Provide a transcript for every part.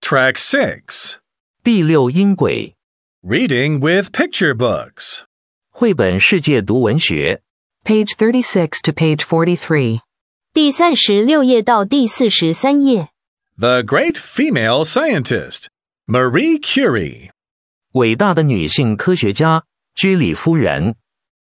Track 6. 第6音轨 Reading with Picture Books. 绘本世界读文学 Page 36 to page 43. 第36页到第43页。 The Great Female Scientist, Marie Curie. 伟大的女性科学家居里夫人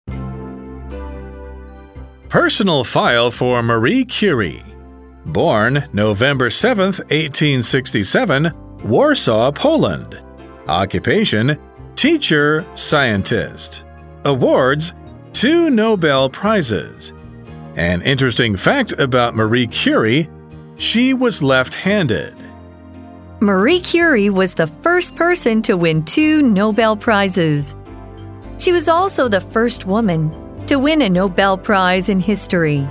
Personal file for Marie Curie. Born November 7th, 1867, Warsaw, Poland. Occupation, teacher, scientist. Awards, 2 Nobel Prizes. An interesting fact about Marie Curie, she was left-handed. Marie Curie was the first person to win 2 Nobel Prizes. She was also the first woman to win a Nobel Prize in history.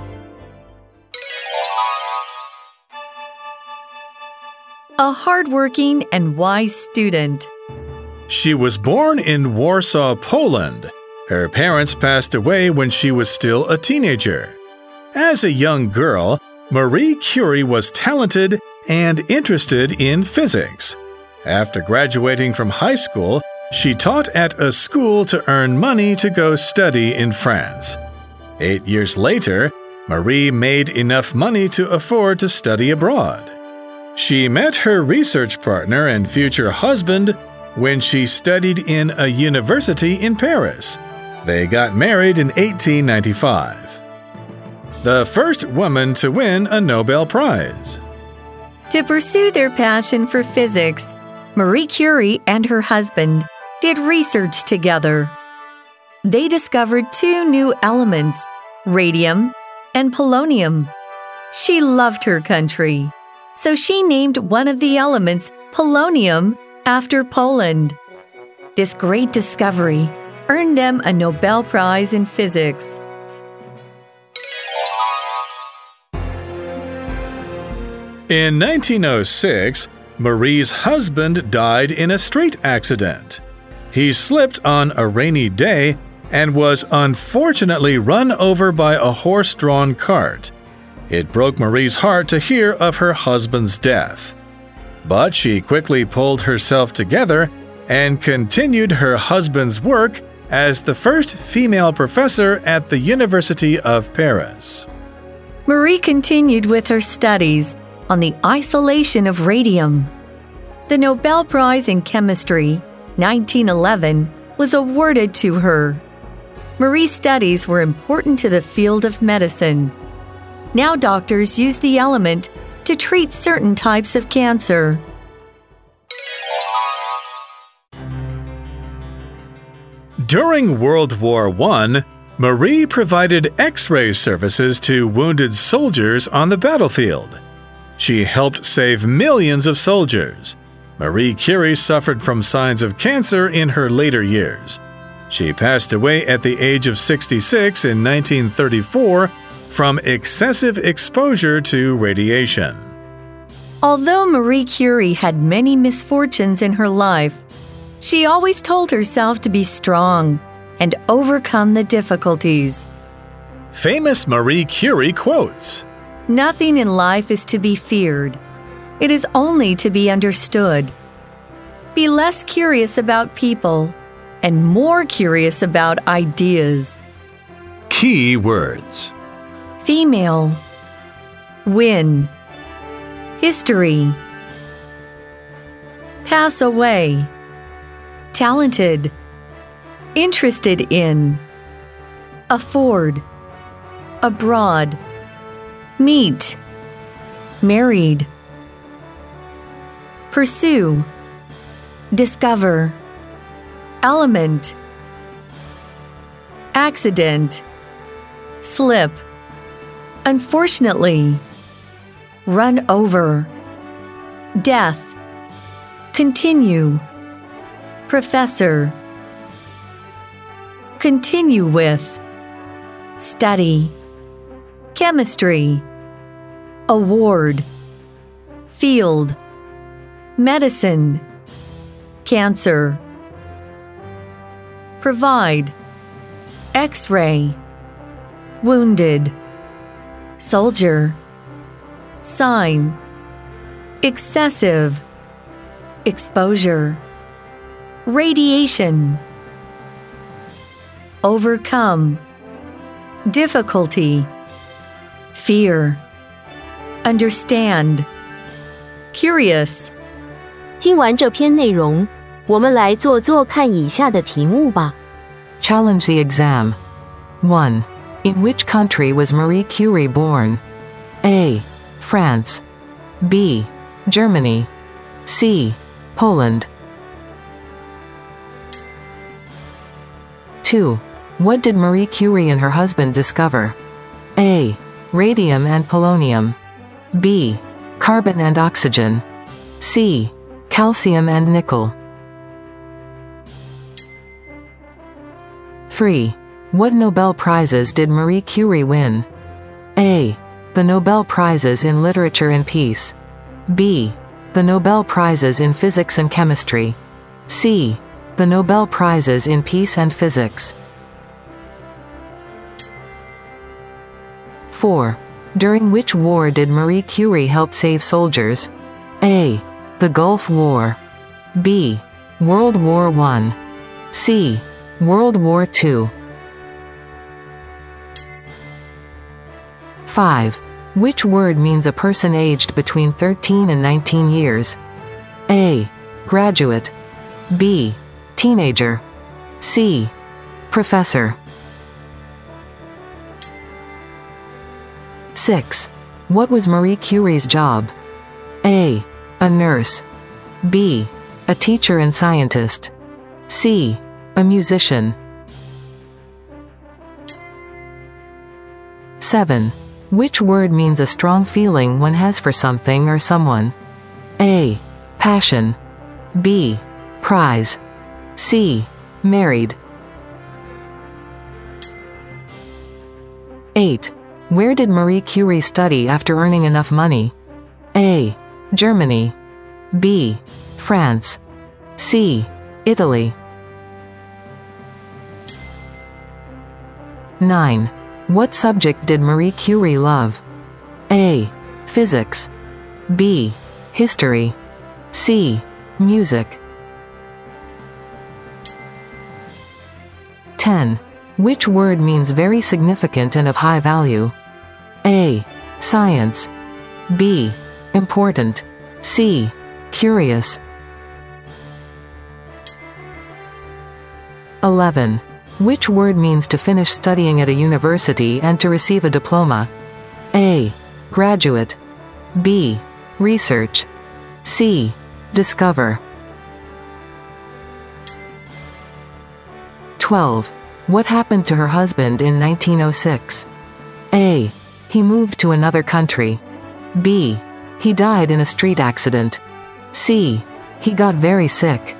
A hardworking and wise student. She was born in Warsaw, Poland. Her parents passed away when she was still a teenager. As a young girl, Marie Curie was talented and interested in physics. After graduating from high school, she taught at a school to earn money to go study in France. 8 years later, Marie made enough money to afford to study abroad. She met her research partner and future husband when she studied in a university in Paris. They got married in 1895. The first woman to win a Nobel Prize. To pursue their passion for physics, Marie Curie and her husband did research together. They discovered 2 new elements, radium and polonium. She loved her country, so she named one of the elements polonium after Poland. This great discovery earned them a Nobel Prize in physics. In 1906, Marie's husband died in a street accident. He slipped on a rainy day and was unfortunately run over by a horse-drawn cart. It broke Marie's heart to hear of her husband's death. But she quickly pulled herself together and continued her husband's work as the first female professor at the University of Paris. Marie continued with her studies on the isolation of radium. The Nobel Prize in Chemistry, 1911, was awarded to her. Marie's studies were important to the field of medicine. Now doctors use the element to treat certain types of cancer. During World War I, Marie provided X-ray services to wounded soldiers on the battlefield. She helped save millions of soldiers. Marie Curie suffered from signs of cancer in her later years. She passed away at the age of 66 in 1934 from excessive exposure to radiation. Although Marie Curie had many misfortunes in her life, she always told herself to be strong and overcome the difficulties. Famous Marie Curie quotes: Nothing in life is to be feared. It is only to be understood. Be less curious about people and more curious about ideas. Key words: Female, win, history, pass away, talented, interested in, afford, abroad, meet, married, pursue, discover, element, accident, slip, unfortunately, run over, death, continue, professor, continue with, study, chemistry, award, field, medicine, cancer, provide, X-ray, wounded, soldier, sign, excessive, exposure, radiation, overcome, difficulty, fear, understand, curious. 听完这篇内容，我们来做做看以下的题目吧。 Challenge the exam. 1. In which country was Marie Curie born? A. France. B. Germany. C. Poland. 2. What did Marie Curie and her husband discover? A. Radium and polonium. B. Carbon and oxygen. C. Calcium and nickel. 3. What Nobel Prizes did Marie Curie win? A. The Nobel Prizes in Literature and Peace. B. The Nobel Prizes in Physics and Chemistry. C. The Nobel Prizes in Peace and Physics. 4. During which war did Marie Curie help save soldiers? A. The Gulf War. B. World War I. C. World War II. 5. Which word means a person aged between 13 and 19 years? A. Graduate. B. Teenager. C. Professor. 6. What was Marie Curie's job? A. A nurse. B. A teacher and scientist. C. A musician. 7. Which word means a strong feeling one has for something or someone? A. Passion. B. Prize. C. Married. 8. Where did Marie Curie study after earning enough money? A. Germany. B. France. C. Italy. 9. What subject did Marie Curie love? A. Physics. B. History. C. Music. 10. Which word means very significant and of high value? A. Science. B. Important. C. Curious. 11. Which word means to finish studying at a university and to receive a diploma? A. Graduate. B. Research. C. Discover. 12. What happened to her husband in 1906? A. He moved to another country. B. He died in a street accident. C. He got very sick.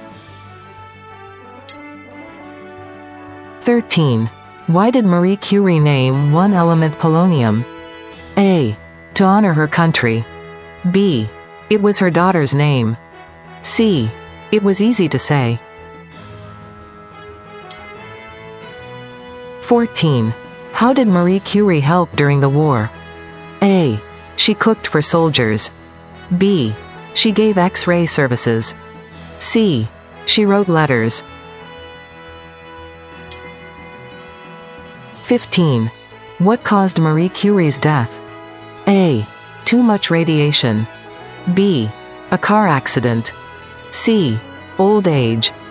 13. Why did Marie Curie name one element polonium? A. To honor her country. B. It was her daughter's name. C. It was easy to say. 14. How did Marie Curie help during the war? A. She cooked for soldiers. B. She gave X-ray services. C. She wrote letters. 15. What caused Marie Curie's death? A. Too much radiation. B. A car accident. C. Old age.